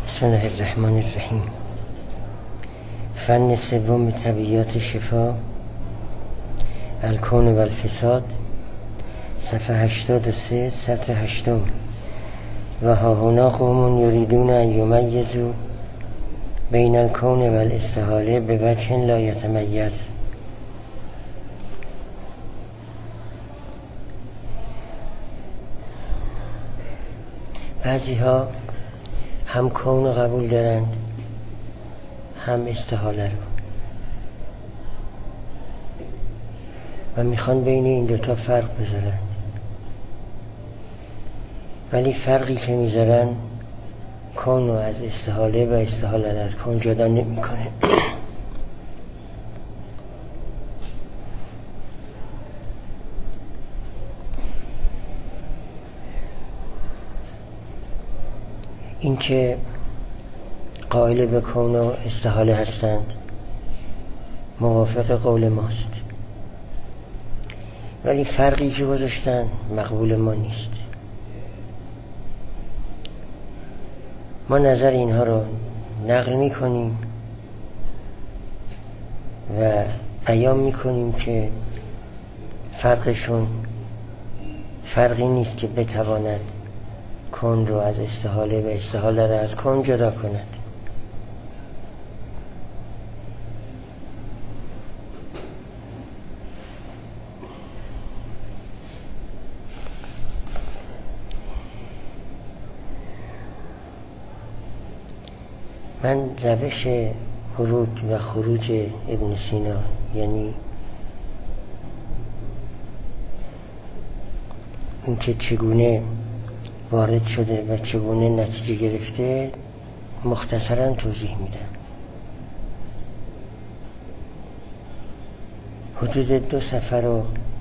بسم الله الرحمن الرحیم. فن سوم طبیعیات شفا، الکون و الفساد، صفحه 83 سطر 8. و هاهنا قوم یریدون ان یمیزوا بین الکون و الاستحاله به وجه لا یتمیز. بعضی ها هم کون قبول دارند هم استحاله رو و میخوان بین این دوتا فرق بذارند، ولی فرقی که میذارن کون رو از استحاله و استحاله رو از کون جدا نمیکنه. این که قائل به کون و استحاله هستند موافق قول ماست، ولی فرقی که گذاشتن مقبول ما نیست. ما نظر اینها رو نقل میکنیم و بیان میکنیم که فرقشون فرقی نیست که بتواند کون رو از استحاله و استحاله رو از کون جدا کند. من روش ورود و خروج ابن سینا، یعنی اینکه چگونه وارد شده و چگونه نتیجه گرفته، مختصرا توضیح میدم. حدود 2 صفحه رو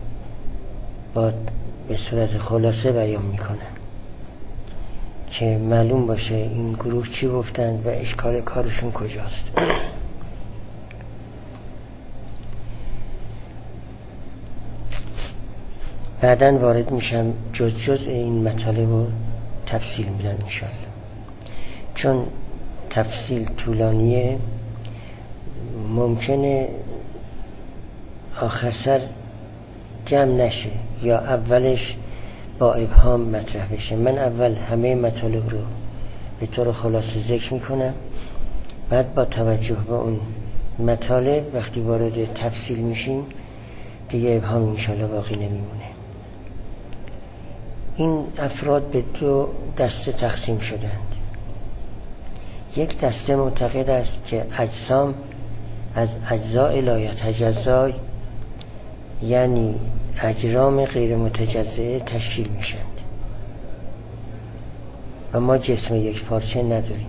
به صورت خلاصه بیان میکنم که معلوم باشه این گروه چی گفتند و اشکال کارشون کجاست. بعداً وارد میشم جز این مطالب رو تفصیل میدن انشاءالله، چون تفصیل طولانیه، ممکنه آخر سر جمع نشه یا اولش با ابهام مطرح بشه. من اول همه مطالب رو به طور خلاصه ذکر میکنم، بعد با توجه به اون مطالب وقتی وارد تفصیل میشیم دیگه ابهام انشاءالله باقی نمیمونه. این افراد به 2 دسته تقسیم شدند. یک دسته معتقد است که اجسام از اجزاء لا یتجزا، یعنی اجرام غیر متجزئه تشکیل میشند و ما جسم یک پارچه نداریم.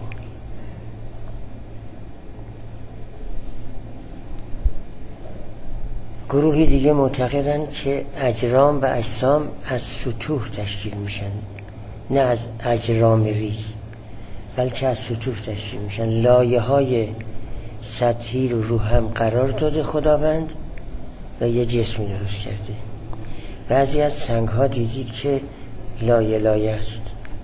گروهی دیگه معتقدند که اجرام و اجسام از سطوح تشکیل میشن، نه از اجرام ریز، بلکه از سطوح تشکیل میشن. لایه های سطحی رو هم قرار داده خداوند و یه جسمی درست کرده. بعضی از سنگ ها دیدید که لایه است،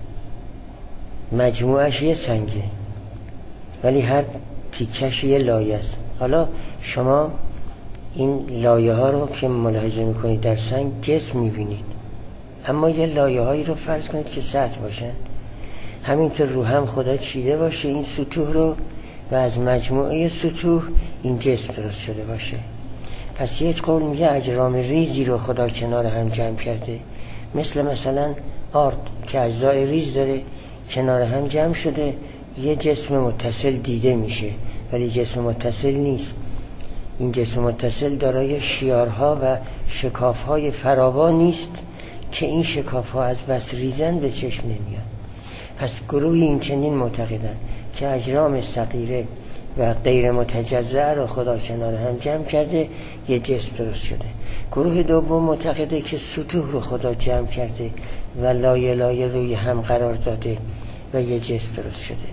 مجموعش یه سنگه ولی هر تیکش یه لایه است. حالا شما این لایه ها رو که ملاحظه میکنید در سنگ جسم میبینید، اما یه لایه هایی رو فرض کنید که سطح باشن، همینطور رو هم خدا چیده باشه این سطوح رو و از مجموعه سطوح این جسم درست شده باشه. پس یک قول میگه اجرام ریزی رو خدا کنار هم جمع کرده، مثلا آرد که اجزای ریز داره کنار هم جمع شده، یه جسم متصل دیده میشه ولی جسم متصل نیست. این جسم متصل دارای شیارها و شکافهای فراوان نیست که این شکافها از بس ریزن به چشم نمیاد. پس گروهی این چنین معتقدن که اجرام صغیره و غیر متجزأ رو خدا کنار هم جمع کرده یه جسم درست شده. گروه دوم معتقده که سطوح رو خدا جمع کرده و لایه روی هم قرار داده و یه جسم درست شده.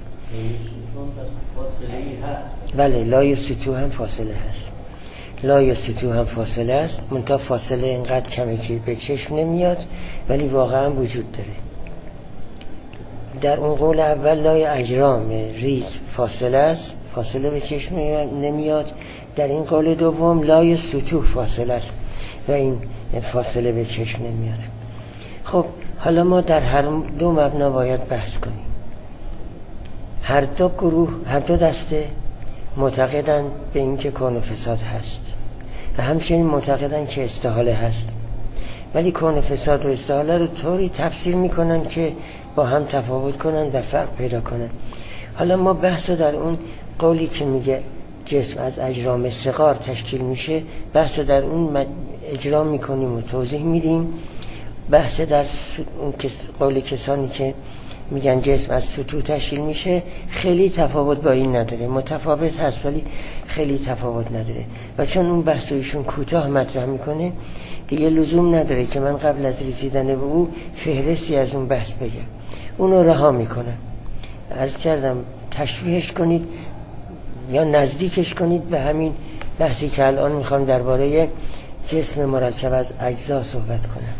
بله، لایه سطوح هم فاصله هست. لایه سطوح هم فاصله است، منتها فاصله اینقدر کمه که به چشم نمیاد ولی واقعا وجود داره. در اون قول اول لای اجرام ریز فاصله است، فاصله به چشم نمیاد. در این قول دوم لای سطوح فاصله است و این فاصله به چشم نمیاد. خب حالا ما در هر دو مبنا باید بحث کنیم. هر دو گروه، هر دو دسته معتقدن به این که کون و فساد هست و همچنین معتقدن که استحاله هست، ولی کون و فساد و استحاله رو طوری تفسیر میکنن که با هم تفاوت کنن و فرق پیدا کنن. حالا ما بحث رو در اون قولی که میگه جسم از اجرام صغار تشکیل میشه، بحث در اون اجرام میکنیم و توضیح میدیم. بحث در اون قول کسانی که میگن جسم از سطوح تشکیل میشه خیلی تفاوت با این نداره، متفاوت هست ولی خیلی تفاوت نداره. و چون اون بحث ایشون کوتاه مطرح میکنه دیگه لزوم نداره که من قبل از رسیدن به او فهرستی از اون بحث بگم، اونو رها میکنم. عرض کردم تشبیهش کنید یا نزدیکش کنید به همین بحثی که الان میخوام درباره جسم مرکب از اجزا صحبت کنم.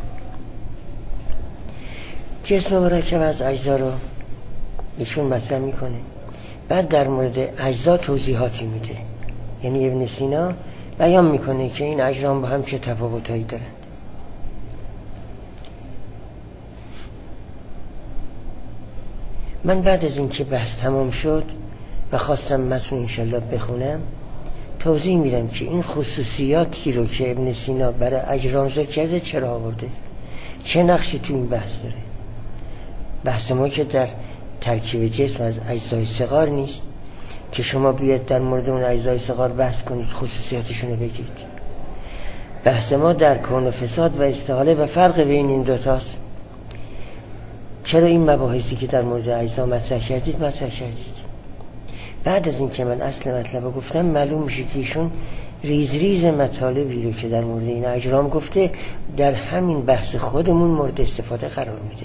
جسم مرکب از اجزا رو ایشون مطرح میکنه، بعد در مورد اجزا توضیحاتی میده. یعنی ابن سینا بیان میکنه که این اجرام با هم چه تفاوتایی دارند. من بعد از این که بحث تمام شد و خواستم متن انشالله بخونم، توضیح میدم که این خصوصیاتی رو که ابن سینا برای اجرام ذکر کرده چرا آورده، چه نقشی تو این بحث داره. بحث ما که در ترکیب جسم از اجزای صغار نیست که شما بیاید در مورد اون اجزای صغار بحث کنید، خصوصیاتشون رو بگید. بحث ما در کون و فساد و استحاله و فرق بین این دوتاست. چرا این مباحثی که در مورد اجزا مطرح کردید مطرح کردید. بعد از این که من اصل مطلب رو گفتم معلوم میشه که ایشون ریز ریز مطالبی رو که در مورد این اجرام گفته در همین بحث خودمون مورد استفاده قرار میده.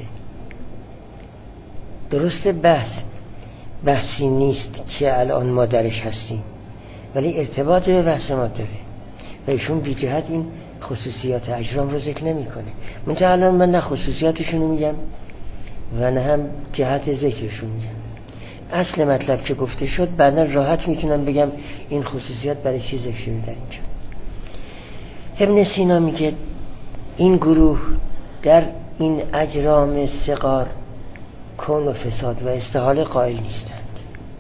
درسته بحثی نیست که الان ما درش هستیم، ولی ارتباط به بحث ما داره و ایشون بی جهت این خصوصیات اجرام رو ذکر نمی کنه. منتها الان من نه خصوصیاتشون رو میگم و نه هم جهت ذکرشون میگم. اصل مطلب که گفته شد بعدا راحت میتونم بگم این خصوصیات برای چی ذکر شده در اینجا. ابن سینا میگه این گروه در این اجرام صغار کون و فساد و استحاله قائل نیستند.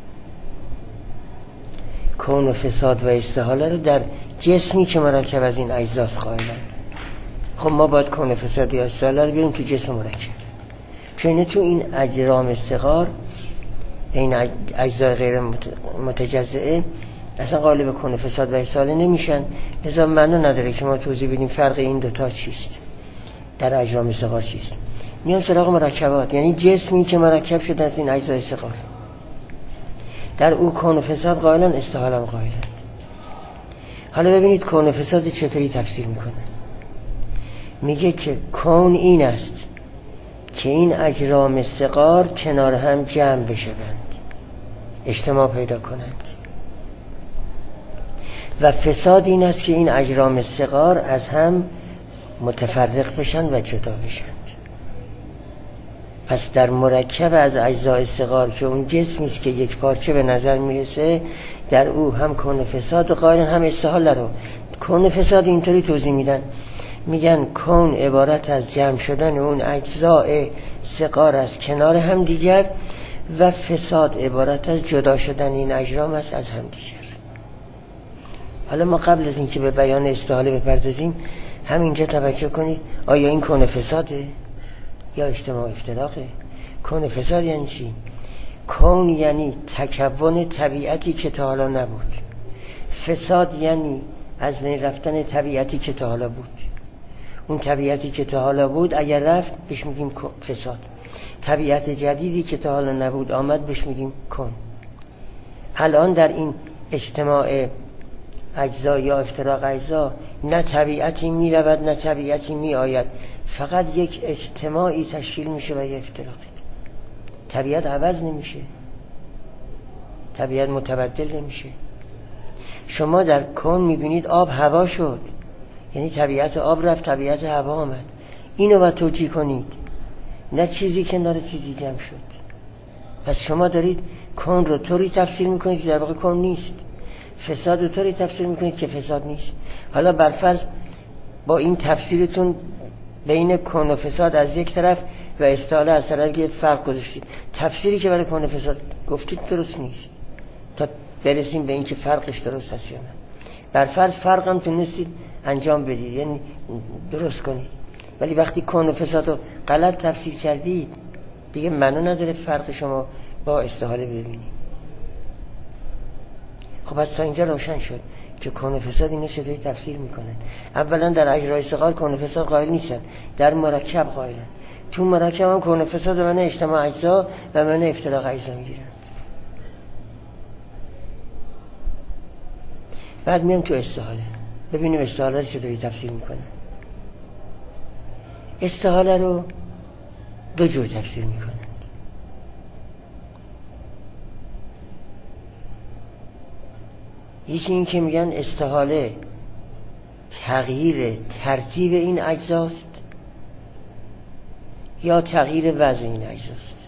کون و فساد و استحاله رو در جسمی که مرکب از این اجزاست قائلند. خب ما باید کون و فساد یا استحاله رو بیاریم تو جسم مرکب، چون تو این اجرام صغار، این اجزای غیر متجزئه اصلا قائل به کون و فساد و استحاله نمیشن. لذا معنی نداره که ما توضیح بدیم فرق این دوتا چیست، در اجرام صغار چیست. میام سراغ مرکبات، یعنی جسمی که مرکب شده از این اجزای صغار، در او کون و فساد قائلن، استحاله هم قائلند. حالا ببینید کون و فساد چطوری تفسیر میکنه. میگه که کون این است که این اجرام صغار کنار هم جمع بشوند، اجتماع پیدا کنند، و فساد این است که این اجرام صغار از هم متفرق بشن و جدا بشند. پس در مرکب از اجزای صغار که اون جسمی است که یک پارچه به نظر میرسه، در او هم کون و فساد و قائلن هم استحاله رو. کون و فساد اینطوری توضیح میدن، میگن کون عبارت از جمع شدن اون اجزای صغار است کنار هم دیگر، و فساد عبارت از جدا شدن این اجرام است از هم دیگر. حالا ما قبل از اینکه به بیان استحاله بپردازیم همینجا توجه کنید، آیا این کون فساده یا اجتماع افتراقه؟ کون فساد یعنی چی؟ کون یعنی تکون طبیعتی که تا حالا نبود. فساد یعنی از بین رفتن طبیعتی که تا حالا بود. اون طبیعتی که تا حالا بود اگر رفت بهش میگیم فساد. طبیعت جدیدی که تا حالا نبود آمد بهش میگیم کون. الان در این اجتماع اجزا یا افتراق اجزا نه طبیعتی می رود نه طبیعتی می آید، فقط یک اجتماعی تشکیل میشه و یک افتراقی. طبیعت عوض نمیشه، طبیعت متبدل نمیشه. شما در کون میبینید آب هوا شد، یعنی طبیعت آب رفت طبیعت هوا آمد. اینو باید توجیه کنید، نه چیزی کنار چیزی جمع شد. پس شما دارید کون رو طوری تفسیر میکنید که در واقع کون نیست، فساد رو طوری تفسیر میکنید که فساد نیست. حالا برفرض با این تفسیرتون بین کون و فساد از یک طرف و استحاله از طرف یک فرق گذاشتید. تفسیری که برای کون و فساد گفتید درست نیست تا برسیم به این که فرقش درست هست یا نه. برفرض فرق هم تونستید انجام بدید، یعنی درست کنید، ولی وقتی کون و فساد رو غلط تفسیر کردید دیگه معنی نداره فرق شما با استحاله ببینید. خب از تا اینجا روشن شد که کون و فساد اینو چطوری تفسیر میکنن. اولا در اجرای صغار کون و فساد قائل نیستن، در مرکب قائلن. تو مرکب هم کون و فساد و معنی اجتماع اجزا و معنی افتراق اجزا میگیرن. بعد میام تو استحاله، ببینیم استحاله رو چطوری تفسیر میکنن. استحاله رو دو جور تفسیر میکنن. یکی این که میگن استحاله تغییر ترتیب این اجزاست یا تغییر وضع این اجزاست.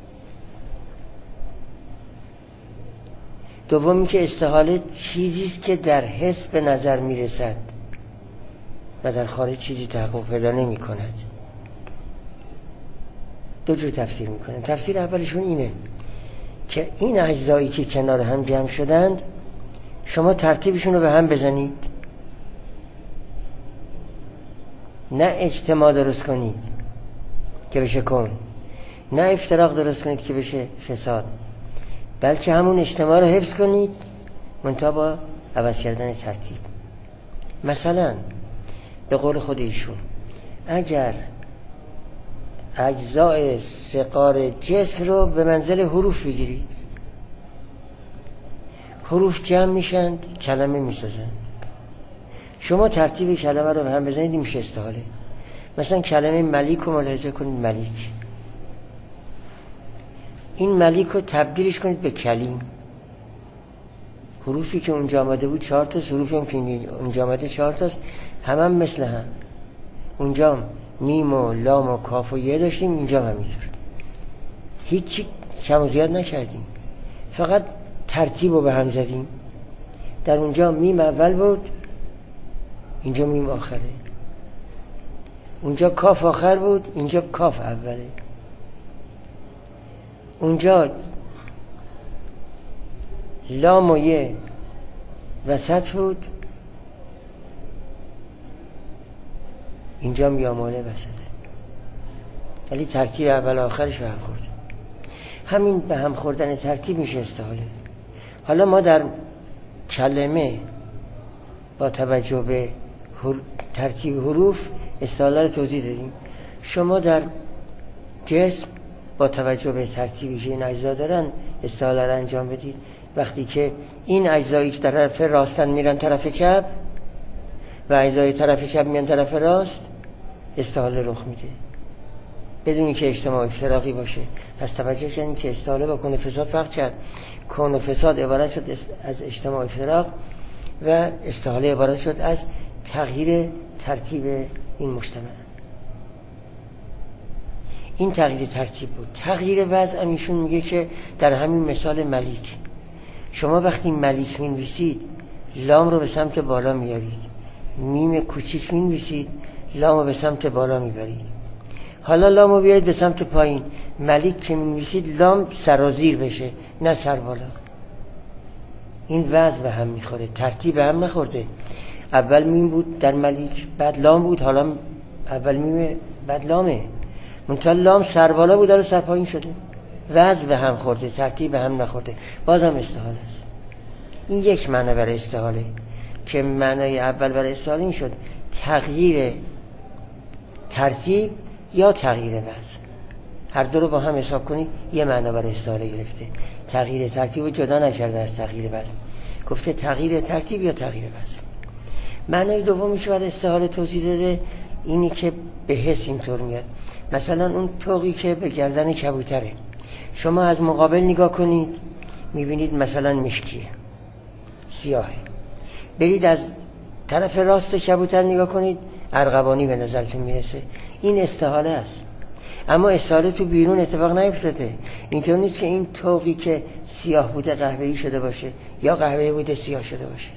دومی که استحاله چیزیست که در حس به نظر میرسد و در خارج چیزی تحقق پیدا نمی کند. دو جور تفسیر میکنن. تفسیر اولشون اینه که این اجزایی که کنار هم جمع شدند شما ترتیبشون رو به هم بزنید، نه اجتماع درست کنید که بشه کون، نه افتراق درست کنید که بشه فساد، بلکه همون اجتماع رو حفظ کنید منتها با عوض کردن ترتیب. مثلا به قول خود ایشون اگر اجزای صغار جسم رو به منزل حروف بگیرید، حروف جمع میشند کلمه میسازند، شما ترتیب کلمه رو به هم بزنید میشه استحاله. مثلا کلمه ملیک رو ملاحظه کنید، ملیک، این ملیک رو تبدیلش کنید به کلیم. حروفی که اونجا آمده بود 4 تا، حروفی هم که اونجا آمده 4 تاست، هم مثل هم. اونجا میم و لام و کاف و یه داشتیم، اینجا هم همینطور، هیچی کم و زیاد نکردیم، فقط ترتیب رو به هم زدیم. در اونجا میم اول بود، اینجا میم آخره. اونجا کاف آخر بود، اینجا کاف اوله. اونجا لام و یه وسط بود، اینجا میاماله وسط، ولی ترتیب اول آخرش به هم خورده. همین به هم خوردن ترتیب میشه استحاله. حالا ما در کلمه با توجه به ترتیب حروف استحاله رو توضیح دادیم. شما در جسم با توجه به ترتیبی که این اجزا دارن استحاله رو انجام بدید. وقتی که این اجزایی که طرف راستن میرن طرف چپ و اجزای طرف چپ میرن طرف راست، استحاله رخ میده بدون که اجتماع افتراقی باشه. پس توجه کنید که استحاله با کون و فساد فرق کرد. کون و فساد عبارت شد از اجتماع افتراق و استحاله عبارت شد از تغییر ترتیب این مجتمع. این تغییر ترتیب بود. تغییر وضع ایشون میگه که در همین مثال ملیک، شما وقتی ملیک می‌نویسید لام رو به سمت بالا میارید، میم کوچیک می‌نویسید لام رو به سمت بالا میبرید. حالا لام رو بیارید به سمت پایین، ملیک که می‌نویسید لام سرازیر بشه نه سر بالا. این وضع به هم میخوره، ترتیب به هم نخورده. اول میم بود در ملیک، بعد لام بود، حالا اول میم بعد لامه، منتها لام سر بالا بود حالا سر پایین شده. وضع به هم خورده، ترتیب به هم نخورده، بازم استحاله است. این یک معنی برای استحاله که معنای اول برای استحاله این شد تغییر ترتیب یا تغییر وضع. هر دو رو با هم حساب کنید یه معنی برای استحاله گرفته. تغییر ترتیب رو جدا نکرده از تغییر وضع، گفته تغییر ترتیب یا تغییر وضع. معنای دومی که برای استحاله توضیح داده اینی که به حس اینطور میاد. مثلا اون طوقی که به گردن کبوتره، شما از مقابل نگاه کنید میبینید مثلا مشکیه، سیاهه. برید از طرف راست کبوتر نگاه کنید ارغوانی به نظرتون میرسه. این استحاله است. اما استحاله تو بیرون اتفاق نیفتاده. اینطور نیست که این طوقی که سیاه بوده قهوه‌ای شده باشه یا قهوه‌ای بوده سیاه شده باشه.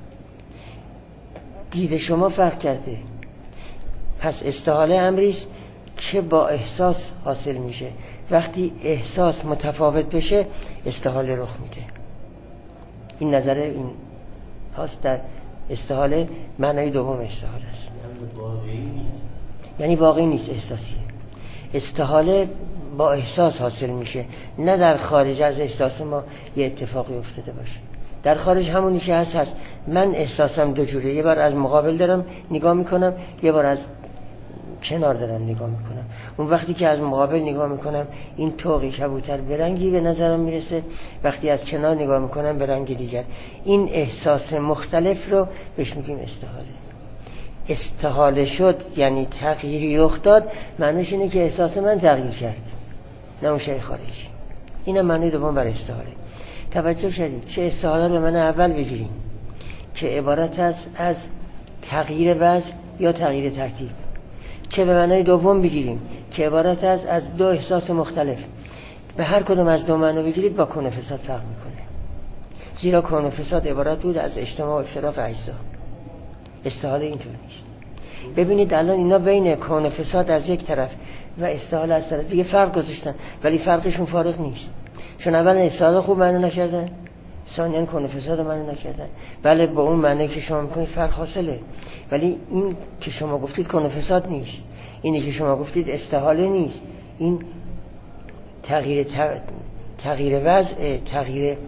دید شما فرق کرده. پس استحاله امریست که با احساس حاصل میشه. وقتی احساس متفاوت بشه استحاله رخ میده. این نظر این هاست در استحاله. معنای دوم استحاله است. یعنی واقعی نیست، احساسیه. استحاله با احساس حاصل میشه، نه در خارج از احساس ما یه اتفاقی افتاده باشه. در خارج همونی که هست. من احساسم دو جوره، یه بار از مقابل دارم نگاه میکنم، یه بار از کنار دارم نگاه میکنم. اون وقتی که از مقابل نگاه میکنم این طوقی کبوتر به رنگی به نظرم میرسه، وقتی از کنار نگاه میکنم به رنگ دیگر. این احساس مختلف رو بهش میگیم استحاله. استحاله شد یعنی تغییری رخ داد، معنیش اینه که احساس من تغییر کرد، نه اون شیء خارجی. اینم معنی دوم برای استحاله. توجه شدید چه استحاله رو من اول بگیریم که عبارت است از تغییر وضع یا تغییر ترتیب، چه به معنای دوم بگیریم که عبارت است از دو احساس مختلف. به هر کدوم از دو معنی بگیرید با کون و فساد فرق میکنه. زیرا کون و فساد عبارت بود از اجتماع و افتراق اجزا. استحاله اینطور نیست. ببینید الان اینا بین کون و فساد از یک طرف و استحاله از طرف دیگه فرق گذاشتن، ولی فرقشون فارغ نیست. چون اول استحاله خوب معنی نکردن، ثانیاً کون و فساد معنی نکردن. بله با اون معنی که شما میکنید فرق حاصله، ولی این که شما گفتید کون و فساد نیست، اینی که شما گفتید استحاله نیست. این تغییر وضع، تغییر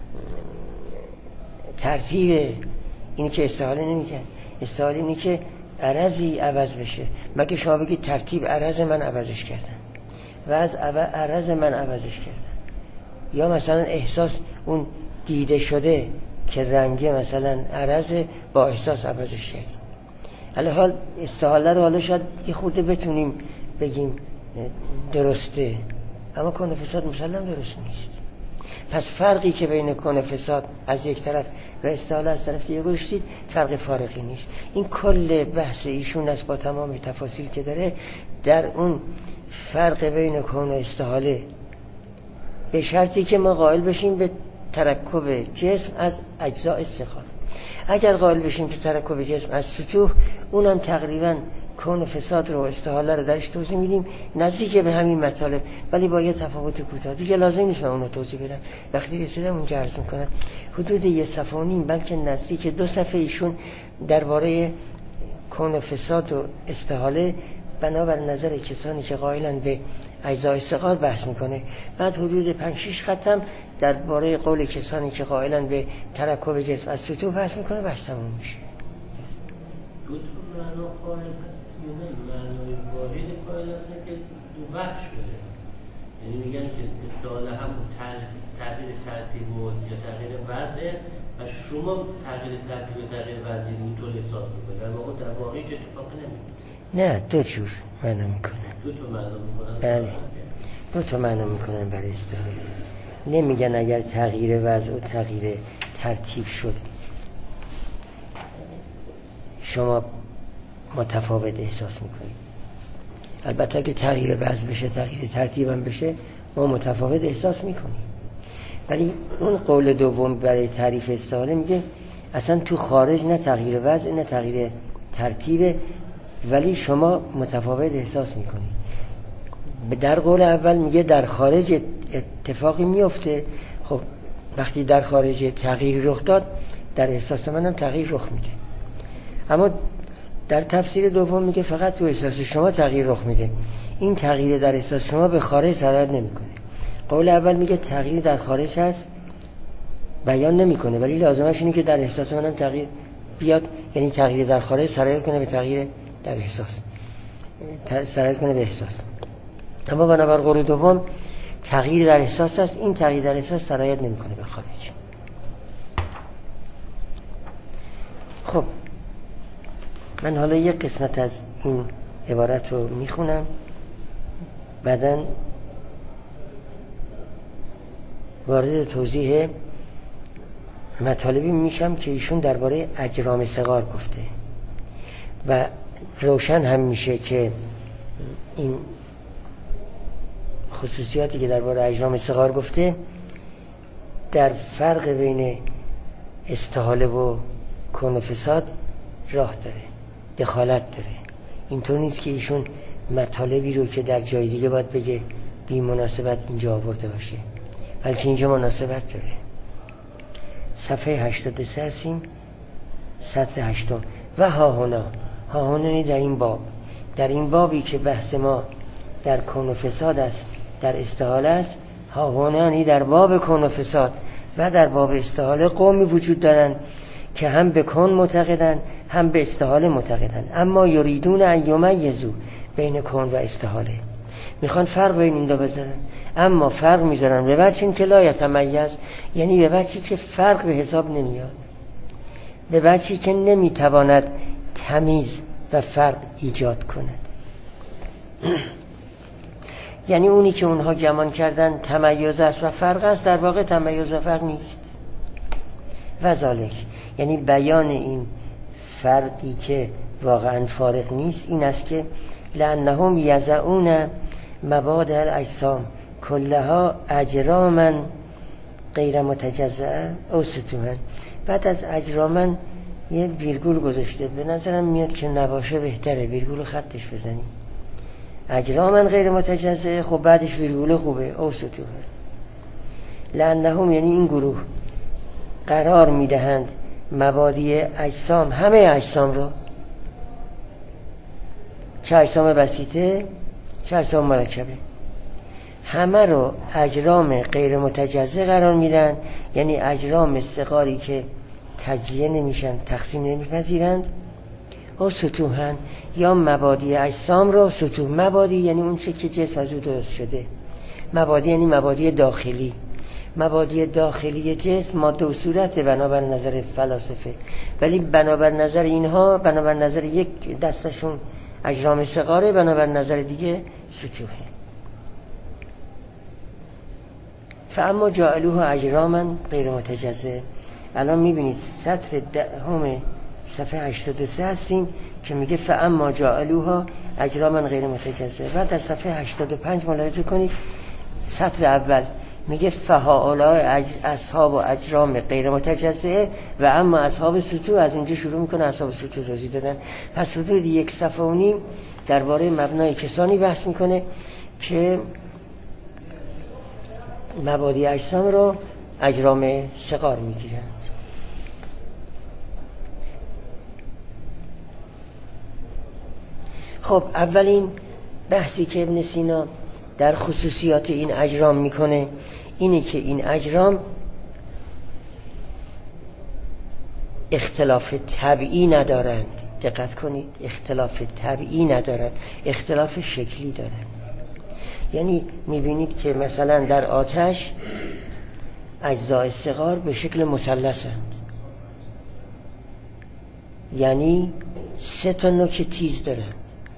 ترتیب. اینی که استحاله نمیکرد. استحاله اینی که عرضی عوض بشه. مگه شما بگید ترتیب عرض من عوضش کردن، وضع عرض من عوضش کردن، یا مثلا احساس اون دیده شده که رنگی مثلا عرض با احساس عوضش کردیم. الحال استحاله رو حالا شاید یه خورده بتونیم بگیم درسته، اما کون فساد مسلم درست نیست. پس فرقی که بین کون فساد از یک طرف و استحاله از طرف دیگه گذاشتید فرق فارقی نیست. این کل بحث ایشون است با تمام تفاصیل که داره در اون فرق بین کون و استحاله، به شرطی که ما قائل بشیم به ترکب جسم از اجزاء استقرار. اگر قائل بشیم به ترکب جسم از سطوح، اونم تقریبا کون فساد رو استحاله رو درش توضیح میدیم، نزدیک به همین مطالب، ولی با یه تفاوت کوتاه. دیگه لازم نیست من اونو توضیح بدم، وقتی رسیدم اونجا عرض میکنم. حدود 1.5 صفحه بلکه نزدیک 2 صفحه ایشون درباره کون فساد و استحاله بنابر نظر کسانی که قائلن به اجزاء استقرار بحث میکنه. بعد حدود 5-6 خطم درباره قول کسانی که قائلن به ترکب جسم از سطوح بحث میکنه. بحث تموم میشه. دو تا معنا قائل هست یا نه؟ معنای واحد قائل هست که دو بخش بده. یعنی میگن که استحاله هم تغییر ترتیب و یا تغییر وضع و شما تغییر ترتیب و تغییر وضع اینطور احساس میکنید، در واقع هیچ اتفاقی نمیفته. نه، دو جور معنا میکنن. دو تا معنا میکنن. بله، دو تا معنا میکنن برای استحاله. نمیگن اگر تغییر وضع و تغییر ترتیب شد شما متفاوت احساس میکنید. البته که تغییر وضع بشه، تغییر ترتیب هم بشه، ما متفاوت احساس میکنیم. ولی اون قول دوم برای تعریف استحاله میگه اصلا تو خارج نه تغییر وضع نه تغییر ترتیب، ولی شما متفاوت احساس میکنید. در قول اول میگه در خارج اتفاقی میفته. خب وقتی در خارج تغییر رخ داد، در احساس منم تغییر رخ میده. اما در تفسیر دوم میگه فقط تو احساس شما تغییر رخ میده. این تغییر در احساس شما به خارج سرایت نمیکنه. قول اول میگه تغییر در خارج هست، بیان نمیکنه، ولی لازمش اینه که در احساس منم تغییر بیاد. یعنی تغییر در خارج سرایت کنه به تغییر در احساس، سرایت کنه به احساس. اما بنابر قول دوم تغییر در احساس هست، این تغییر در احساس سرایت نمیکنه به خارج. خب من حالا یک قسمت از این عبارت رو میخونم، بعداً وارد توضیح مطالبی میشم که ایشون درباره اجرام صغار گفته و روشن هم میشه که این خصوصیاتی که درباره اجرام صغار گفته در فرق بین استحاله و کون و فساد راه داره، دخالت داره. اینطور نیست که ایشون مطالبی رو که در جای دیگه باید بگه بی مناسبت اینجا آورده باشه، بلکه اینجا مناسبت داره. صفحه 83 هستیم، سطر 8. و ها هنا در این بابی که بحث ما در کون و فساد است، در استحاله است، ها هنا در باب کون و فساد و در باب استحاله قومی وجود دارند که هم به کون معتقدن هم به استحاله معتقدن، اما یریدون ان یمیزوا بین کون و استحاله، میخوان فرق بین این دو بذارن، اما فرق میذارن به وجهی که لا یتمیز، یعنی به وجهی که فرق به حساب نمیاد، به وجهی که نمیتواند تمیز و فرق ایجاد کند. یعنی اونی که اونها گمان کردن تمیز است و فرق است، در واقع تمیز و فرق نیست. و ذالک، یعنی بیان این فرقی که واقعا فارق نیست این است که لأنهم یضعون مبادئ الاجسام کلها اجراما غیر متجزئه او سطوحا. بعد از اجراما یه ویرگول گذاشته، به نظرم میاد که نباشه بهتره ویرگول خطش بزنی. اجراما غیر متجزئه، خب بعدش ویرگول خوبه، او سطوحا. لأنهم یعنی این گروه قرار میدهند مبادی اجسام، همه اجسام رو، چه اجسام بسیطه چه اجسام مرکبه، همه رو اجرام غیر متجزئه قرار میدن، یعنی اجرام صغاری که تجزیه نمیشن، تقسیم نمیپذیرند. او سطوحن، یا مبادی اجسام رو سطوح، مبادی یعنی اون چه که جسم از او درست شده، مبادی یعنی مبادی داخلی، مبادی داخلی جسم ماده و صورت بنابر نظر فلاسفه، ولی بنابر نظر اینها، بنابر نظر یک دستشون اجرام صغاره، بنابر نظر دیگه سطوحه. فاما جعلوه اجراما غیر متجزئه. الان میبینید سطر 10 صفحه 83 هستیم که میگه فاما جعلوها اجراما غیر متجزئه. بعد در صفحه 85 ملاحظه کنید سطر اول میگه فهؤلاء اصحاب و اجرام غیر متجزئه و اما اصحاب سطوح. از اونجا شروع میکنه اصحاب سطوح توضیح دادن. پس حدود 1 صفحه و نیم درباره مبنای کسانی بحث میکنه که مبادی اجسام رو اجرام صغار میگیرند. خب اولین بحثی که ابن سینا در خصوصیات این اجرام میکنه اینه که این اجرام اختلاف طبعی ندارند. دقت کنید، اختلاف طبعی ندارند، اختلاف شکلی دارند. یعنی میبینید که مثلا در آتش اجزای صغار به شکل مثلثند، یعنی 3 تا نوک تیز دارند.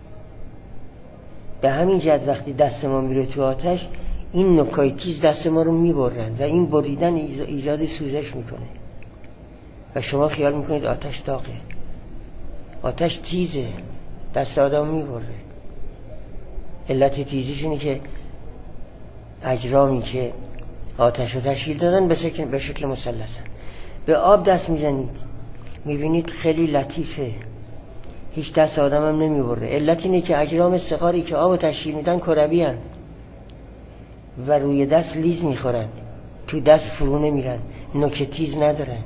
به همین جهت وقتی دست ما میره تو آتش این نوکای تیز دست ما رو میبرند و این بریدن ایجاد سوزش میکنه و شما خیال میکنید آتش داغه، آتش تیزه، دست آدم میبره. علت تیزیش اینه که اجرامی که آتش رو تشکیل دادن به شکل مثلثن. به آب دست میزنید میبینید خیلی لطیفه، هیچ دست آدم هم نمیبره. علت اینه که اجرام صغاری که آب رو تشکیل میدن کروی هستند و روی دست لیز میخورن، تو دست فرو نمیرن، نوک تیز ندارن،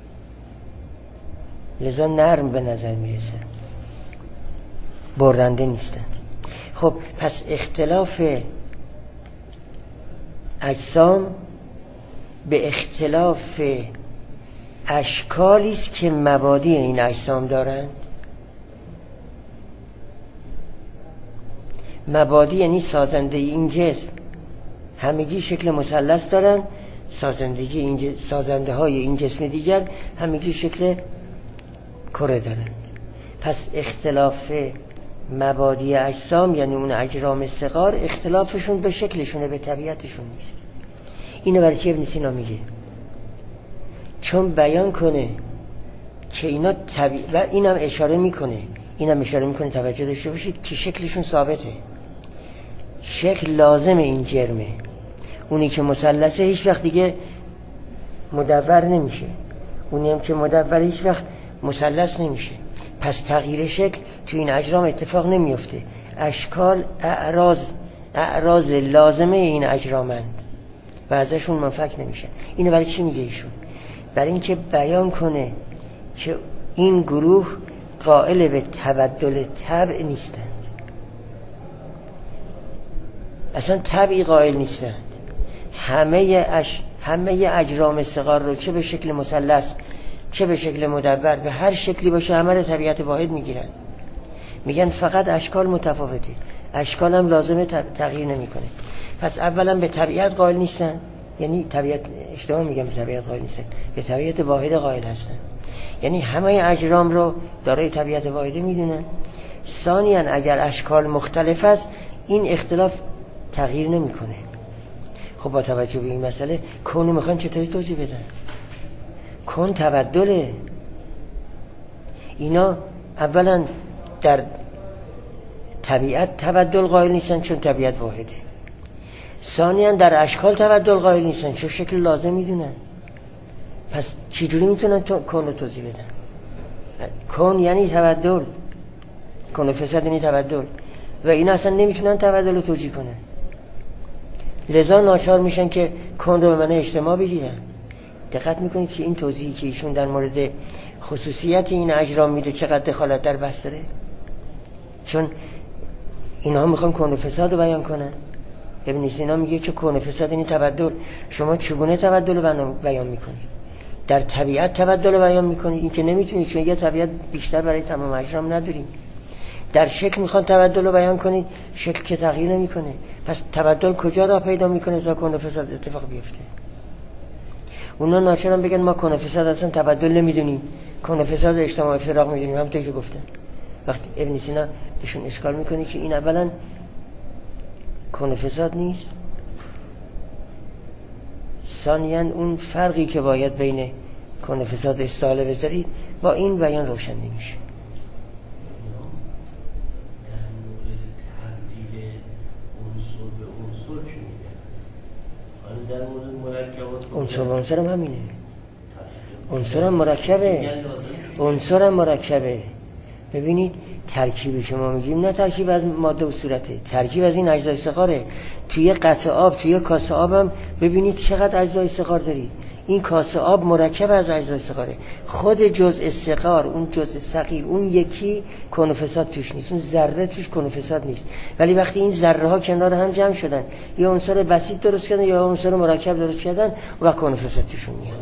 لذا نرم به نظر میرسن، برنده نیستند. خب پس اختلاف اجسام به اختلاف اشکالی است که مبادی این اجسام دارند. مبادی یعنی سازنده این جسم، همگی شکل مثلث دارن، سازنده های این جسم دیگر همگی شکل کره دارند. پس اختلاف مبادی اجسام یعنی اون اجرام صغار اختلافشون به شکلشونه، به طبیعتشون نیست. اینو برای چی ابن سینا میگه؟ چون بیان کنه که اینا و اینم اشاره میکنه توجه داشته باشید که شکلشون ثابته. شکل لازم این جرمه. اونی که مثلثه هیچ وقت دیگه مدور نمیشه، اونی هم که مدور هیچ وقت مثلث نمیشه. پس تغییر شکل تو این اجرام اتفاق نمیفته. اشکال اعراض لازمه این اجرامند و ازشون منفک نمیشه. اینو برای چی میگه ایشون؟ برای اینکه بیان کنه که این گروه قائل به تبدل طبع نیستند، اصلا طبعی قائل نیستند. همه اجرام صغار رو چه به شکل مثلث چه به شکل مدور، به هر شکلی باشه همه رو طبیعت واحد میگیرن. میگن فقط اشکال متفاوته، اشکال هم لازمه تغییر نمیکنه. پس اولا به طبیعت قائل نیستن، یعنی طبیعت، اشتباه میگم، به طبیعت قائل نیستن، به طبیعت واحد قائل هستن، یعنی همه اجرام رو دارای طبیعت واحده میدونن. ثانیاً اگر اشکال مختلف است این اختلاف تغییر نمیکنه. خب با توجه به این مسئله کون میخوان چطوری توضیح بدن؟ کون تبدله. اینا اولا در طبیعت تبدل قائل نیستن چون طبیعت واحده. ثانیاً در اشکال تبدل قائل نیستن چون شکل لازم میدونن. پس چجوری میتونن کون رو توضیح بدن؟ کون یعنی تبدل، کون و فساد یعنی تبدل و اینا اصلا نمیتونن تبدل رو توجیه کنن. لذا ناچار میشن که کون رو به معنی اجتماع بگیرن. دقت میکنید که این توضیحی که ایشون در مورد خصوصیت این اجرام میده چقدر دخالت در بحث داره؟ چون اینا میخوان کون و فساد رو بیان کنن. ابن سینا میگه که کون و فساد یعنی تبدل. شما چگونه تبدل رو بیان میکنید؟ در طبیعت تبدل رو بیان میکنید؟ این که نمیتونید، چون یه طبیعت بیشتر برای تمام اجرام نداریم. در شکل میخوان تبدل رو بیان کنید، شکل که تغییر نمیکنه. پس تبدل کجا را پیدا میکنه تا کون و فساد اتفاق بیفته؟ اونا ناچارن بگن ما کون و فساد اصلا تبدل نمیدونیم، کون و فساد اجتماع افتراق میدونیم. همونطور که گفتن وقتی ابن سینا بهشون اشکال میکنه که این اولا کون و فساد نیست، ثانیاً اون فرقی که باید بین کون و فساد استحاله بذارید با این بیان روشن نمیشه. عنصر هم همینه، عنصر هم مرکبه. ببینید ترکیبی که ما میگیم نه ترکیب از ماده و صورته، ترکیب از این اجزای صغاره. توی قطع آب، توی کاسه آب هم ببینید چقدر اجزای صغار دارید. این کاسه آب مرکب از اجزای صغاره. خود جزء صغار، اون جزء صغیر، اون یکی کون و فساد توش نیست، اون ذره توش کون و فساد نیست. ولی وقتی این ذره ها کنار هم جمع شدن، یا عنصر بسیط درست کردن یا عنصر مرکب درست کردن و کون و فساد توشون میاد.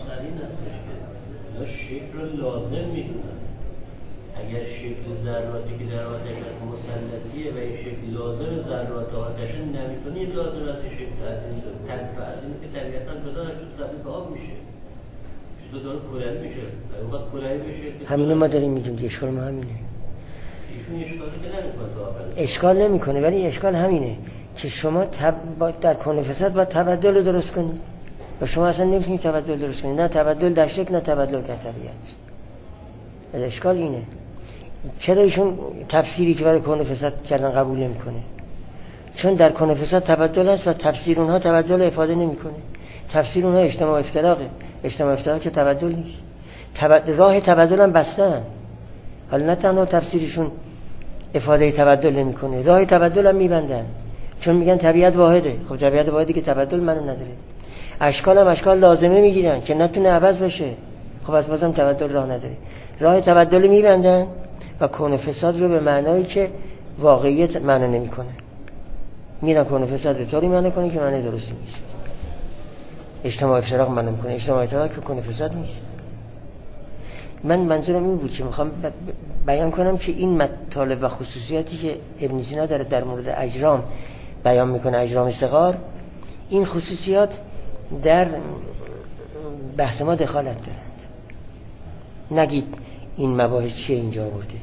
شکل لازم میدونن. اگر شکل ذراتی که در آتش مثلثیه و این شکل لازم ذرات آتش نمیتونی لازم از شکل از اینه که طبیعتا جدا نشد تبدیل به آب میشه، چطور داره کلایی میشه، اونقدر کلایی بشه. همینه ما داریم میگیم که اشکال ما همینه. ایشون اشکالی که نمیکنه، اشکال نمیکنه، ولی اشکال همینه که شما در کون فساد باید تبدل رو درست کنید و شما اصلا نمیتونید تبدل درست کنید، نه تبدل در شکل نه تبدل در طبیعت. اشکال اینه. چرا ایشون تفسیری که برای کون فساد کردن قبول نمیکنه؟ چون در کون فساد تبدل است و تفسیر اونها تبدل افاده نمیکنه. تفسیر اونها اجتماع افتراقه، اجتماع افتراق که تبدل نیست. راه تبدل هم بستن. حالا نه تنها تفسیرشون افاده تبدل نمیکنه، راه تبدل هم میبندن، چون میگن طبیعت واحده. خب طبیعت واحدی که تبدل منو نداره. اشکال هم اشکال لازمه میگیرن که نتونه عوض بشه. خب از بازم تبدل راه نداره، راه تبدل میبندن و کون فساد رو به معنایی که واقعیت معنی نمیکنه میرن کون فساد رو طوری معنی کنه که معنی درستی نیست. اجتماع افتراق معنی میکنه، اجتماع افتراق که کون فساد نیست. من منظورم این بود که میخوام بیان کنم که این مطالب و خصوصیاتی که ابن سینا داره در مورد اجرام بیان میکنه، اجرام صغار، این خصوصیات در بحث ما دخالت دارند. نگید این مباحث چیه اینجا آورده.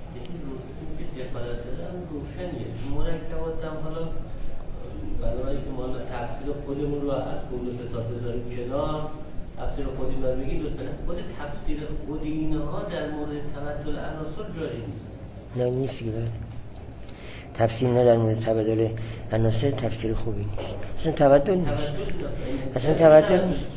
مرکبات هم حالا برای که ما تفسیر خودمون رو از کون فساد بذاریم کنار، تفسیر خودی من بگیم لطفاً خود تفسیر خود اینها در مورد تبدل عناصر جاری نیست. نه نیست که تفسیر نه در مورد تبدل عناصر تفسیر خوبی نیست. اصلا تبدل نیست. اصلا تبدل نیست.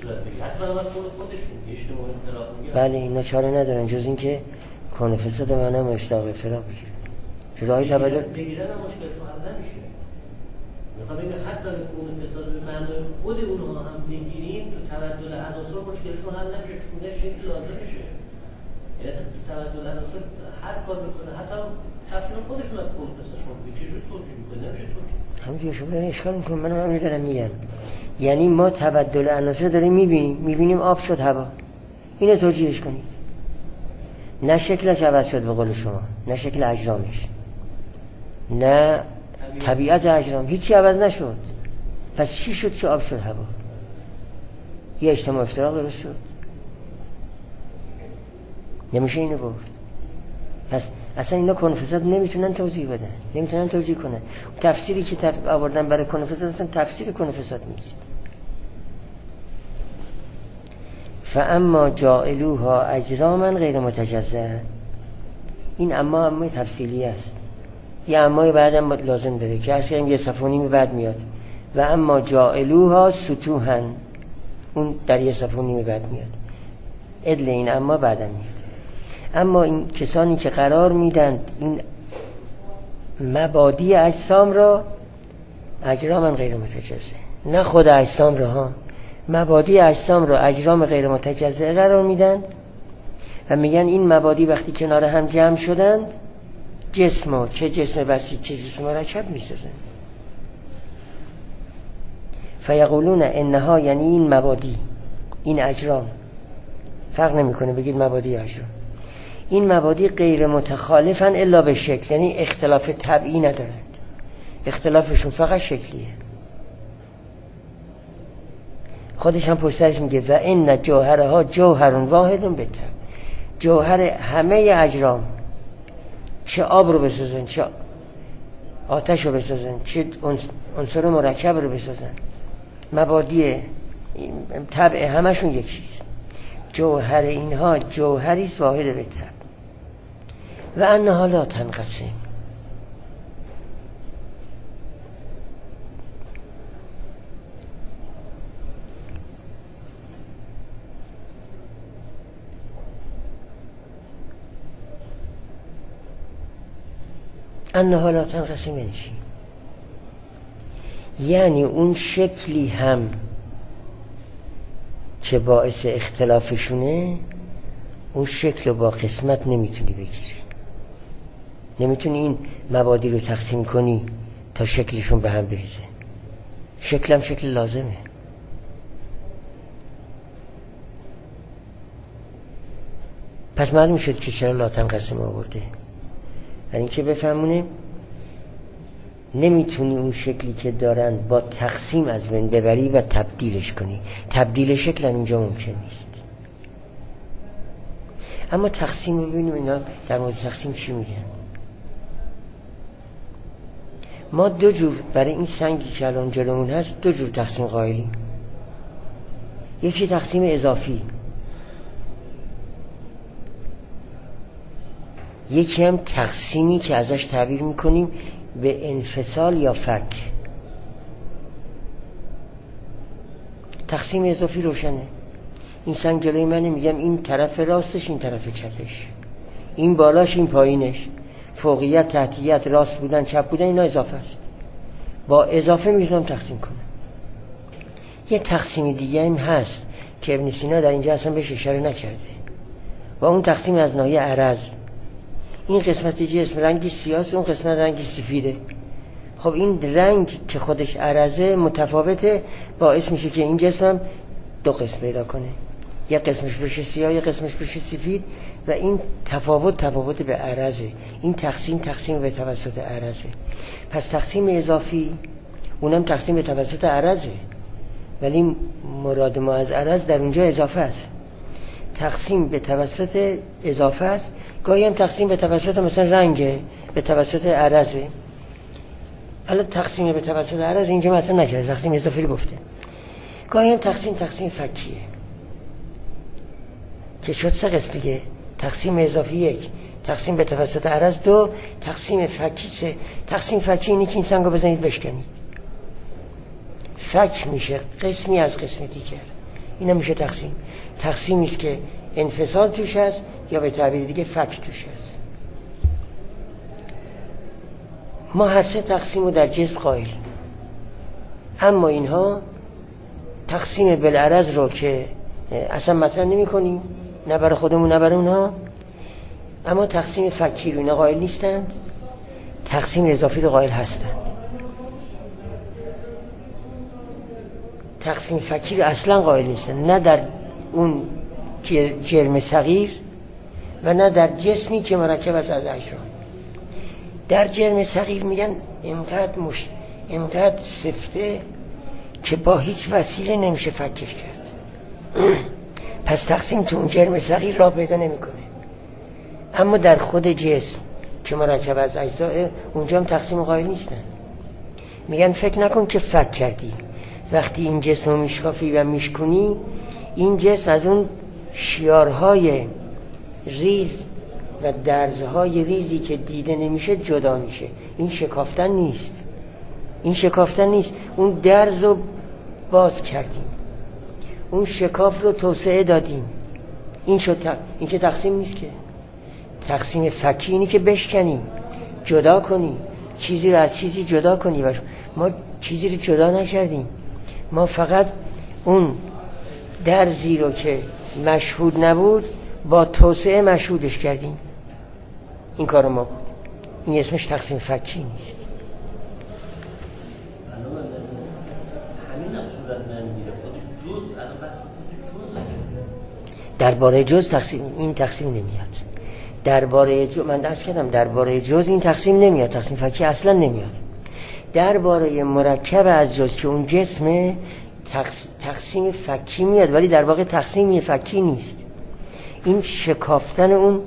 بله اینا چاره ندارن جز اینکه کون فساد معنی مشتاق افتراق بگیرن. راه تبدل بگیرن هم مشکلشون حل نمیشه. میخوام بگم حتی اگه کون فساد به معنای خود اونها هم بگیریم تو تبدل عناصر مشکلشون حل نمیشه چون ده شکل لازم میشه. یعنی اصلا تو تبدل عناصر هر کار بکنه حتی تفسیر خودشون از کون فسادشون به چجوری توجیه میکنه نمیشه توجیه. همونطور شما دارین اشکال میکنم من هم دارم میگم. یعنی ما تبدل عناصر داریم میبینیم آب شد هوا. اینو توجیهش کنید. نه شکلش عوض شد به قول شما، نه شکل اجرامش، نه طبیعت اجرام، هیچی عوض نشد. پس چی شد که آب شد هوا؟ یه اجتماع افتراق درست شد. نمیشه اینو گفت. پس اصلا اینا کون فساد نمیتونن توضیح بدن، نمیتونن توجیه کنن. تفسیری که آوردن برای کون فساد اصلا تفسیر کون فساد نیست. فاما جاعلوها اجراما غیر متجزأ، این اما تفصیلی است. یه امای بعدم لازم داره که اصلا یه صفحه و نیم بعد میاد. و اما جاعلوها سطوحا، اون در یه صفحه و نیم بعد میاد. ادل این اما بعدم میاد. اما این کسانی که قرار میدند این مبادی اجسام را اجراما غیر متجزأ، نه خود اجسام را ها، مبادی اجسام را اجرام غیر متجزأ قرار میدن و میگن این مبادی وقتی کنار هم جمع شدند جسم، چه جسم بسیط چه جسم مرکب میسازن. فیقولون انها، یعنی این مبادی، این اجرام، فرق نمیکنه بگید مبادی اجرام، این مبادی غیر متخالفن الا به شکل، یعنی اختلاف طبعی ندارند، اختلافشون فقط شکلیه. خودش هم پشترش میگه و ان جوهرها جوهر واحد بطبع، جوهر همه اجرام، چه آب رو بسازن، چه آتش رو بسازن، چه عنصر مرکب رو بسازن، مبادی طبع همشون یک چیز. جوهر اینها جوهری است واحد بطبع و انها لا تنقسم، انها لا تنقسم یعنی چی؟ یعنی اون شکلی هم که باعث اختلافشونه اون شکل رو با قسمت نمیتونی بگیری، نمیتونی این مبادی رو تقسیم کنی تا شکلشون به هم بریزه. شکل هم شکل لازمه. پس معلوم شد که چرا لا تنقسم آورده، یعنی که بفهمونه نمیتونی اون شکلی که دارن با تقسیم از بین ببری و تبدیلش کنی. تبدیل شکل هم اینجا ممکن نیست. اما تقسیم رو ببینیم اینا در مورد تقسیم چی میگن. ما دو جور برای این سنگی که الان جلومون هست دو جور تقسیم قائلیم. یکی تقسیم اضافی، یکی هم تقسیمی که ازش تعبیر میکنیم به انفصال یا فک. تقسیم اضافی روشنه. این سنگ جلوی منه، میگم این طرف راستش این طرف چپش، این بالاش این پایینش، فوقیت تحتیت، راست بودن چپ بودن، اینا اضافه است. با اضافه میتونم تقسیم کنم. یه تقسیم دیگه هم هست که ابن سینا در اینجا اصلا بهش اشاره نکرده و اون تقسیم از ناحیه عرض. این قسمت جسم رنگی سیاهه، اون قسمت رنگی سفیده. خب این رنگ که خودش عرضه متفاوته، باعث میشه که این جسم هم دو قسم پیدا کنه، یه قسمش بشه سیاه یه قسمش بشه سفید و این تفاوت به عرضه. این تقسیم به توسط عرضه. پس تقسیم اضافی اونم تقسیم به توسط عرضه، ولی مراد ما از عرض در اونجا اضافه است. تقسیم به توسط اضافه است، گاهی هم تقسیم به توسط مثلا رنگه، به توسط عرضه. حالا تقسیم به توسط عرض اینجا مطرح نکرده، تقسیم اضافی رو گفته. گاهی هم تقسیم فکیه که شد سه قسم دیگه. تقسیم اضافی یک، تقسیم به توسط عرض 2، تقسیم فکی 3. تقسیم فکی اینه که این سنگو بزنید بشکنید، فک میشه قسمی از قسم دیگر، اینا میشه تقسیم. تقسیمی است که انفصال توش هست یا به تعبیر دیگه فک توش هست. ما هر سه تقسیم رو در جسم قائلیم، اما اینها تقسیم بالعرض رو که اصلا مطرح نمی کنیم، نه برای خودمون نه برای اونها، اما تقسیم فکی رو اینا قائل نیستند، تقسیم اضافی رو قائل هستند. تقسیم فکی رو اصلا قائل نیستند، نه در اون جرم صغیر و نه در جسمی که مرکب است از اجرام. در جرم صغیر میگن اینقدر سفته که با هیچ وسیله نمیشه فکش کرد. پس تقسیم تو اون جرم صغیر راه پیدا نمیکنه. اما در خود جسم که مرکب از اجزاء، اونجا هم تقسیم قائل نیستن. میگن فکر نکن که فک کردی، وقتی این جسم رو میشکافی و میشکنی، این جسم از اون شیارهای ریز و درزهای ریزی که دیده نمیشه جدا میشه. این شکافتن نیست، این شکافتن نیست. اون درز رو باز کردیم، اون شکاف رو توسعه دادیم. این شد این که تقسیم نیست. که تقسیم فکی اینی که بشکنی، جدا کنی، چیزی رو از چیزی جدا کنی. ما چیزی رو جدا نکردیم، ما فقط اون درزی رو که مشهود نبود با توسعه مشهودش کردیم. این کار ما بود. این اسمش تقسیم فکی نیست. درباره جز تقسیم این تقسیم نمیاد. درباره جز من درس کردم، درباره جز این تقسیم نمیاد، تقسیم فکی اصلا نمیاد. درباره مرکب از جز که اون جسمه تقسیم فکی میاد، ولی در واقع تقسیم فکی نیست. این شکافتن اون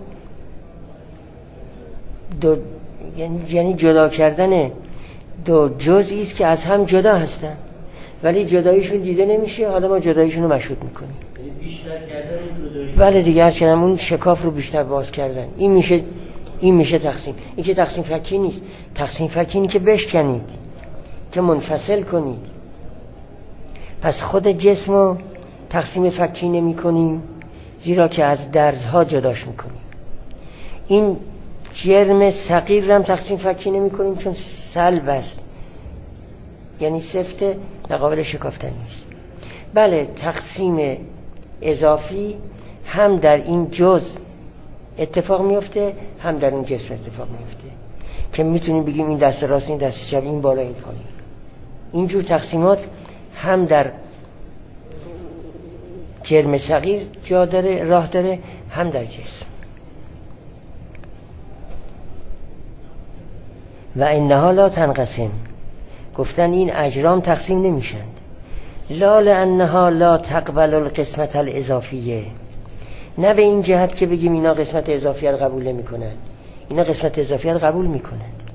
دو، یعنی جدا کردن دو جزئی است که از هم جدا هستن ولی جداییشون دیده نمیشه. حالا ما جداییشون رو مشهود میکنیم. بیشتر کردن اون جدایی. بله دیگه، هرچند اون شکاف رو بیشتر باز کردن. این میشه تقسیم. این که تقسیم فکی نیست. تقسیم فکی اینه که بشکنید، که منفصل کنید. پس خود جسم رو تقسیم فکی نمی کنیم، زیرا که از درزها جداش میکنیم. این جرم صغیر رو هم تقسیم فکی نمی کنیم، چون سلب است، یعنی سفته و قابل شکافتن نیست. بله، تقسیم اضافی هم در این جز اتفاق میفته، هم در اون جسم اتفاق میفته، که میتونیم بگیم این دست راست، این دست چپ، این بالا، این پایین. اینجور تقسیمات هم در جرم صغیر جا داره، راه داره، هم در جسم. و انها لا تنقسم، گفتن این اجرام تقسیم نمیشند. لا لانها لا تقبل القسمت الاضافیه، نه به این جهت که بگیم اینا قسمت اضافیه رو قبول نمی کنند. اینا قسمت اضافیه رو قبول می کنند.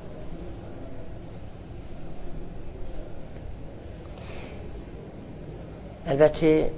البته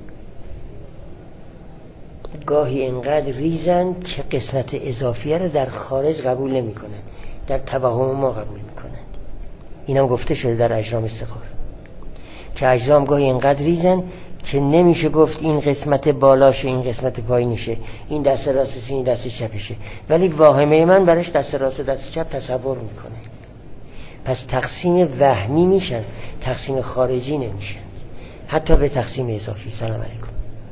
گاهی انقدر ریزند که قسمت اضافیه رو در خارج قبول نمی کنند، در توهم ما قبول می کنند. اینم گفته شده در اجرام صغار که اجرام گاهی انقدر ریزن که نمیشه گفت این قسمت بالاشه، این قسمت پایینشه، این دست راستشه، این دست چپشه، ولی واهمه من برش دست راست و دست چپ تصور میکنه. پس تقسیم وهمی میشن، تقسیم خارجی نمیشن، حتی به تقسیم اضافی. سلام علیکم.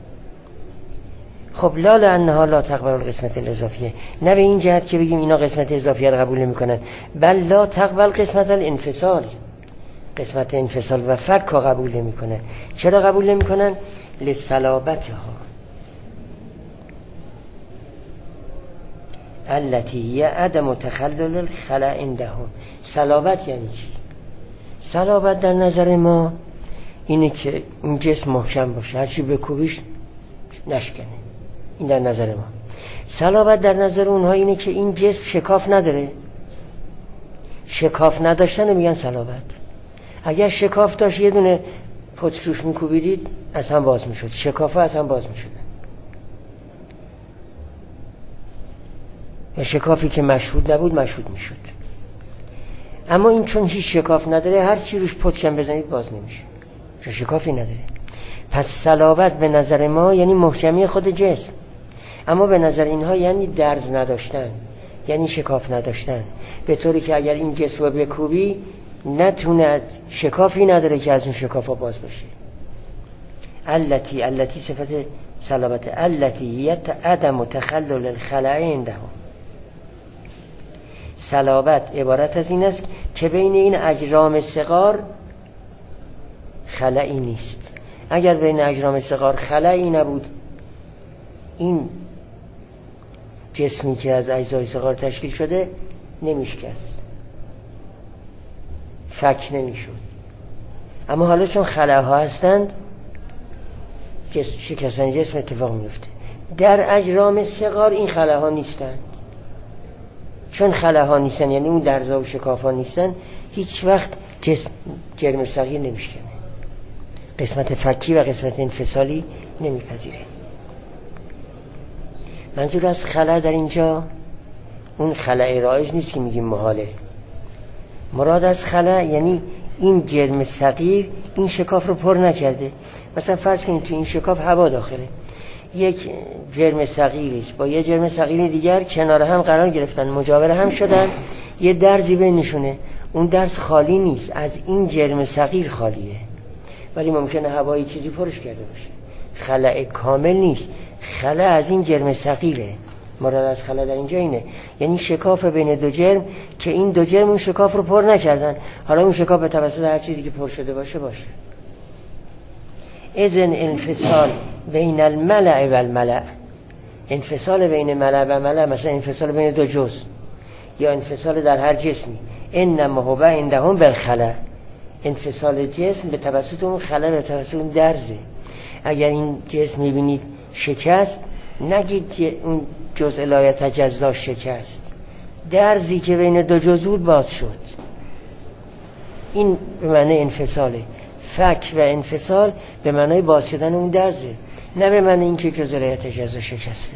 خب لا لانها لا تقبل القسمت الاضافیه، نه به این جهت که بگیم اینا قسمت اضافیه رو قبول نمیکنن، بل لا تقبل قسمت الانفصال، قسمت انفصال و فک رو قبول نمی کنن. چرا قبول نمی کنن؟ لصلابتها التي هي عدم تخلل الخلأ عندهم. صلابت یعنی چی؟ صلابت در نظر ما اینه که این جسم محکم باشه، هرچی بکوبیش نشکنه. این در نظر ما. صلابت در نظر اونها اینه که این جسم شکاف نداره. شکاف نداشتن میگن صلابت. اگر شکاف داشت یه دونه پتک روش میکوبیدید از هم باز میشد، شکافه از هم باز میشدن. و شکافی که مشهود نبود مشهود میشد. اما این چون هیچ شکاف نداره، هر چی روش پتکم بزنید باز نمیشه، چون شکافی نداره. پس صلابت به نظر ما یعنی محکمی خود جسم، اما به نظر اینها یعنی درز نداشتن، یعنی شکاف نداشتن، به طوری که اگر این جسم رو بکوبی نتونه، شکافی نداره که از اون شکافا باز بشه. التی صفت صلابت، التی عدم تخلل الخلأ عنده. صلابت عبارت از این است که بین این اجرام صغار خلأی نیست. اگر بین اجرام صغار خلأی نبود، این جسمی که از اجزای صغار تشکیل شده نمیشکست، فک نمیشد. اما حالا چون خلاها هستند، شکستن جسم اتفاق میفته. در اجرام صغار این خلاها نیستند. چون خلاها نیستن یعنی اون درزا و شکافا نیستن، هیچ وقت جرم صغیر نمیشکنه، قسمت فکی و قسمت انفصالی نمیپذیره. منظور از خلا در اینجا اون خلأ رایج نیست که میگیم محاله. مراد از خلا یعنی این جرم صغیر این شکاف رو پر نکرده. مثلا فرض کنید تو این شکاف هوا داخله، یک جرم صغیری است با یه جرم صغیر دیگر کنار هم قرار گرفتن، مجاور هم شدن، یه درزی بینشونه، اون درز خالی نیست، از این جرم صغیر خالیه، ولی ممکنه هوایی چیزی پرش کرده باشه. خلأ کامل نیست، خلأ از این جرم صغیره. مراد از خلأ در اینجا اینه، یعنی شکاف بین دو جرم که این دو جرم اون شکاف رو پر نکردن، حالا اون شکاف به توسط هر چیزی که پر شده باشه. اذن انفصال بین الملأ و الملأ، انفصال بین ملأ و ملأ، مثلا انفصال بین دو جزء یا انفصال در هر جسمی، انما هو عندهم بالخلأ، انفصال جسم به توسط اون خلأ، به توسط اون درزه. اگر این جسم میبینید شکست، نگید اون جزء لا یتجزا شکست، درزی که بین دو جزء بود باز شد. این به معنی انفصاله. فک و انفصال به معنی باز شدن اون درزه، نه به معنی اینکه جزء لا یتجزا شکسته.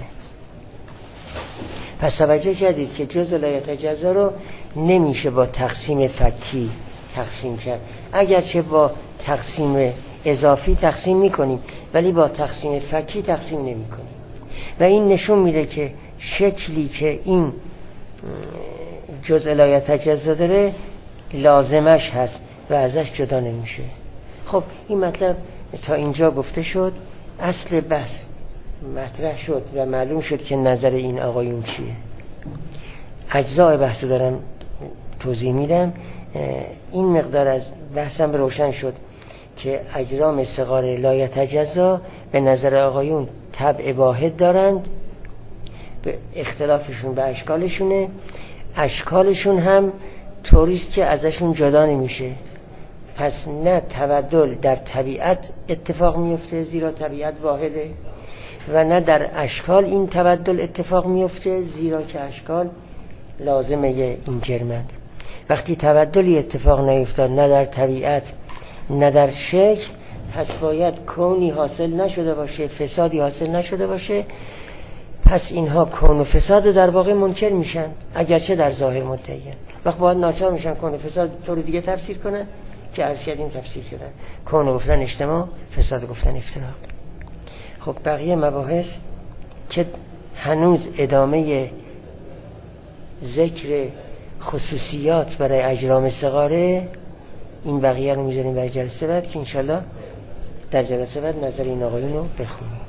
پس توجه کردید که جزء لا یتجزا رو نمیشه با تقسیم فکی تقسیم کرد، اگرچه با تقسیم اضافی تقسیم میکنیم ولی با تقسیم فکی تقسیم نمی کنیم. و این نشون میده که شکلی که این جزء لا یتجزا داره لازمش هست و ازش جدا نمیشه. خب این مطلب تا اینجا گفته شد، اصل بحث مطرح شد و معلوم شد که نظر این آقایون چیه. اجزای بحثو دارم توضیح میدم. این مقدار از بحثم روشن شد که اجرام صغار لا یتجزا به نظر آقایون طبع واحد دارند، به اختلافشون به اشکالشونه، اشکالشون هم طوریست که ازشون جدا نمیشه. پس نه تبدل در طبیعت اتفاق میفته زیرا طبیعت واحده، و نه در اشکال این تبدل اتفاق میفته زیرا که اشکال لازمه این جرمند. وقتی تبدلی اتفاق نیفتاد نه در طبیعت نه در شکل، پس باید کونی حاصل نشده باشه، فسادی حاصل نشده باشه. پس اینها کون و فساد در واقع منکر میشن، اگرچه در ظاهر مدعیان. وقت باید ناچار میشن کون و فساد طور دیگه تفسیر کنن که عرض کردیم تفسیر کردن. کون گفتن اجتماع، فساد گفتن افتراق. خب بقیه مباحث که هنوز ادامه ذکر خصوصیات برای اجرام صغاره، این بقیه رو میذاریم برای جلسه بعد که انشالله در جلسه بعد نظر این آقایون رو بخونیم.